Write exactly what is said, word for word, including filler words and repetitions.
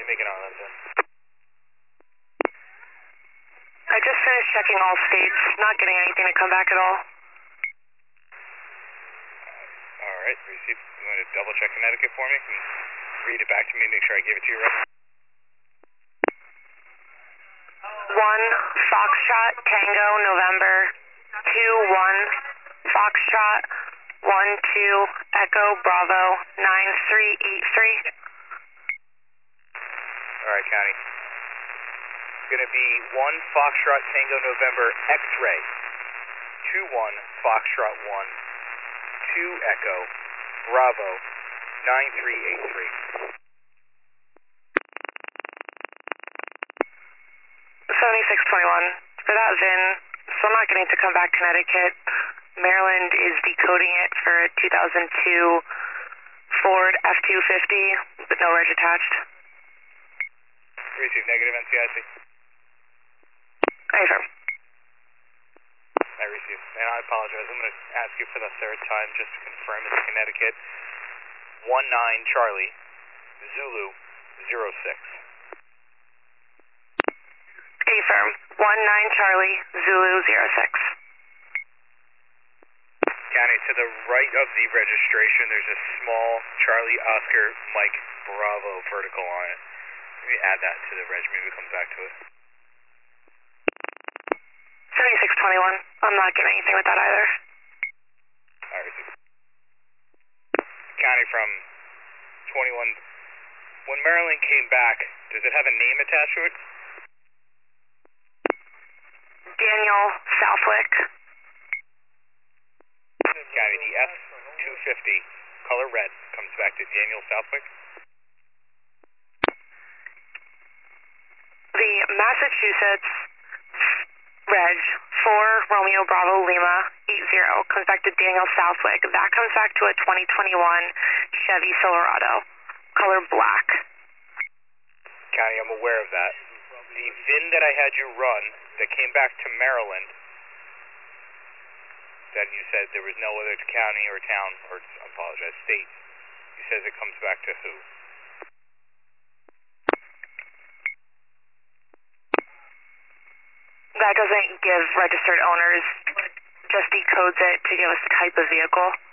make it on that then. I just finished checking all states, not getting anything to come back at all. Alright, received. You want to double check Connecticut for me? And read it back to me, make sure I gave it to you right. One, Foxtrot, Tango, November, two, one, Foxtrot, one, two, Echo, Bravo, nine, three, eight, three. Alright, County. It's going to be one, Foxtrot, Tango, November, X-ray, two, one, Foxtrot, one, two, Echo, Bravo, nine, three, eight, three. seventy-six twenty-one. For that V I N, still not getting to come back Connecticut. Maryland is decoding it for a two thousand two Ford F two fifty with no reg attached. Receive negative N C I C. Affirm. I received. And I apologize. I'm going to ask you for the third time just to confirm it's Connecticut. one nine Charlie, Zulu, zero six. Affirm. one nine Charlie, Zulu, zero six. County, to the right of the registration, there's a small Charlie Oscar Mike Bravo vertical on it. Maybe add that to the reg. Maybe it comes back to it. seventy-six twenty-one. I'm not getting anything with that either. I received. County from twenty-one. When Maryland came back, does it have a name attached to it? Daniel Southwick. County, the F two fifty, color red, comes back to Daniel Southwick. The Massachusetts reg four Romeo Bravo Lima eight zero comes back to Daniel Southwick. That comes back to a twenty twenty-one Chevy Silverado, color black. County, I'm aware of that. The V I N that I had you run that came back to Maryland, that you said there was no other county or town, or I apologize, state, you says it comes back to who? That doesn't give registered owners, just decodes it to give us the type of vehicle.